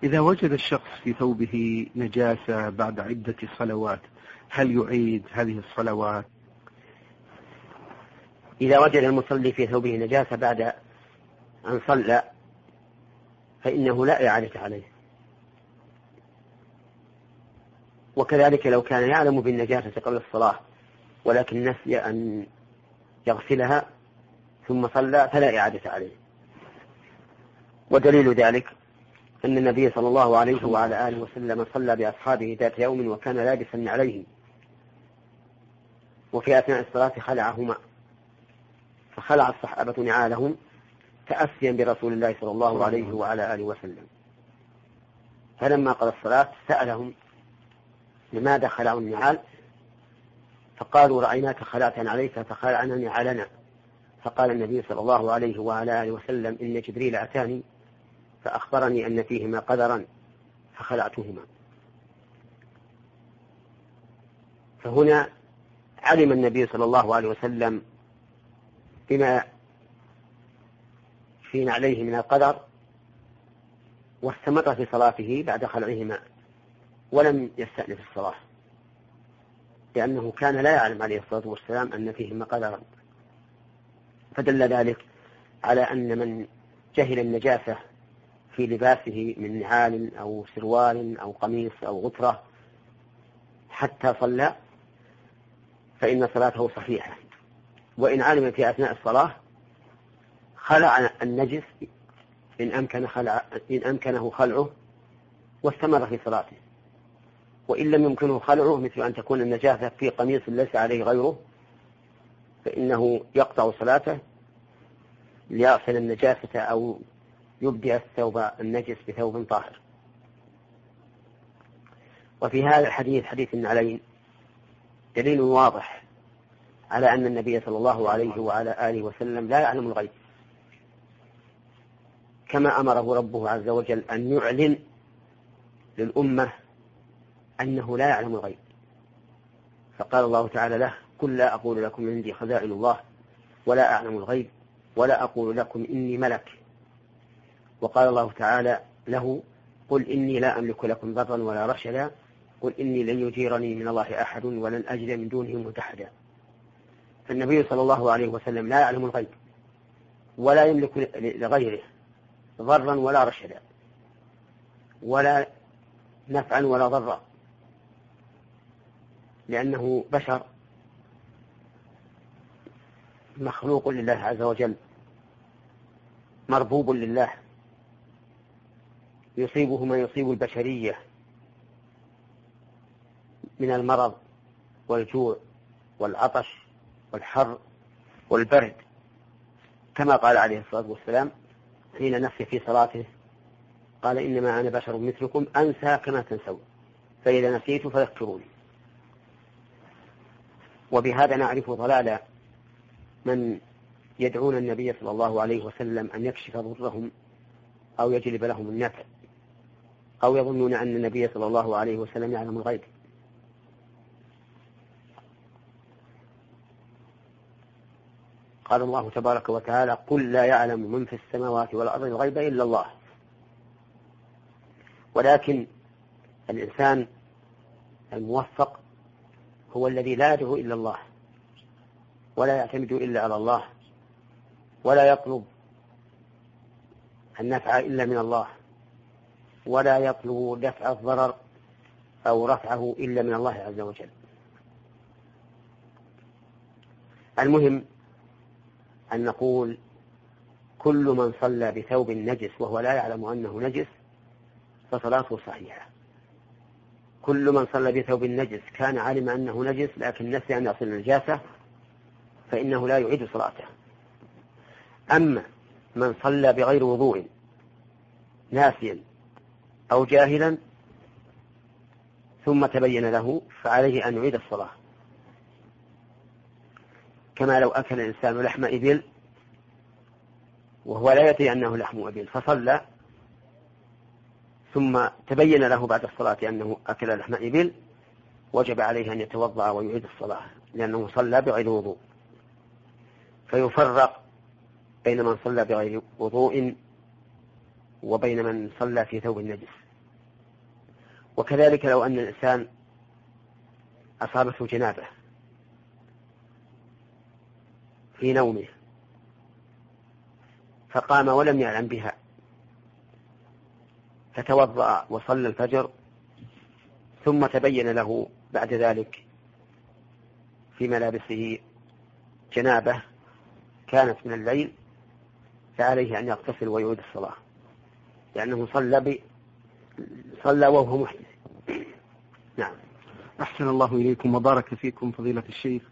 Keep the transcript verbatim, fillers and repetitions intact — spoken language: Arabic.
إذا وجد الشخص في ثوبه نجاسة بعد عدة صلوات هل يعيد هذه الصلوات؟ إذا وجد المصلي في ثوبه نجاسة بعد أن صلى فإنه لا إعادة عليه، وكذلك لو كان يعلم بالنجاسة قبل الصلاة ولكن نسي أن يغسلها ثم صلى فلا إعادة عليه. ودليل ذلك أن النبي صلى الله عليه وعلى آله وسلم صلى بأصحابه ذات يوم وكان لابسا عليهم، وفي أثناء الصلاة خلعهما، فخلع الصحابة نعالهم تأسيا برسول الله صلى الله عليه وعلى آله وسلم. فلما قضى الصلاة سألهم لماذا خلعوا النعال؟ فقالوا رأيناك خلعت عليك فخلعنا نعالنا. فقال النبي صلى الله عليه وعلى آله وسلم إن جبريل أتاني فأخبرني أن فيهما قدرا فخلعتهما. فهنا علم النبي صلى الله عليه وسلم بما في نعليه من القدر واستمر في صلاته بعد خلعهما ولم يستأنف الصلاة، لأنه كان لا يعلم عليه الصلاة والسلام أن فيهما قدرا. فدل ذلك على أن من جهل النجاسة في لباسه من نعال أو سروال أو قميص أو غترة حتى صلى فإن صلاته صحيحة، وإن علم في أثناء الصلاة خلع النجس إن أمكن خلع إن أمكنه خلعه واستمر في صلاته، وإن لم يمكنه خلعه مثل أن تكون النجاسة في قميص ليس عليه غيره فإنه يقطع صلاته ليغسل النجاسة أو يبدأ الثوب النجس بثوب طاهر. وفي هذا الحديث حديث النعلين دليل واضح على أن النبي صلى الله عليه وعلى آله وسلم لا يعلم الغيب، كما أمره ربه عز وجل أن يعلن للأمة أنه لا يعلم الغيب. فقال الله تعالى له قل لا أقول لكم عندي خزائن الله ولا أعلم الغيب ولا أقول لكم إني ملك. وقال الله تعالى له قل إني لا أملك لكم ضرا ولا رشدا قل إني لن يجيرني من الله أحد ولن أجد من دونه ملتحدا. فالنبي صلى الله عليه وسلم لا يعلم الغيب ولا يملك لغيره ضرا ولا رشدا ولا نفعا ولا ضرا، لأنه بشر مخلوق لله عز وجل مربوب لله يصيبه ما يصيب البشرية من المرض والجوع والعطش والحر والبرد، كما قال عليه الصلاة والسلام حين نسي في صلاته قال إنما أنا بشر مثلكم أنسى كما تنسون فإذا نسيت فذكروني. وبهذا نعرف ضلال من يدعون النبي صلى الله عليه وسلم أن يكشف ضرهم أو يجلب لهم النفع أو يظنون أن النبي صلى الله عليه وسلم يعلم الغيب. قال الله تبارك وتعالى قل لا يعلم من في السماوات والأرض الغيب إلا الله. ولكن الإنسان الموفق هو الذي لا يدعو إلا الله ولا يعتمد إلا على الله ولا يطلب النفع إلا من الله ولا يطلب دفع الضرر أو رفعه إلا من الله عز وجل. المهم أن نقول كل من صلى بثوب نجس وهو لا يعلم أنه نجس فصلاته صحيحة. كل من صلى بثوب نجس كان علم أنه نجس لكن نسي أن يصل النجاسة فإنه لا يعيد صلاته. أما من صلى بغير وضوء ناسيا أو جاهلا ثم تبين له فعليه أن يعيد الصلاة، كما لو أكل الإنسان لحم إبل وهو لا يدري أنه لحم إبل فصلى ثم تبين له بعد الصلاة أنه أكل لحم إبل وجب عليه أن يتوضأ ويعيد الصلاة لأنه صلى بغير وضوء. فيفرق بين من صلى بغير وضوء وبين من صلى في ثوب النجس. وكذلك لو أن الإنسان أصابته جنابة في نومه فقام ولم يعلم بها فتوضأ وصلى الفجر ثم تبين له بعد ذلك في ملابسه جنابة كانت من الليل، فعليه أن يغتسل ويعيد الصلاة لأنه صلى ب... صلى وهو محدث. نعم. أحسن الله إليكم وبارك فيكم فضيلة الشيخ.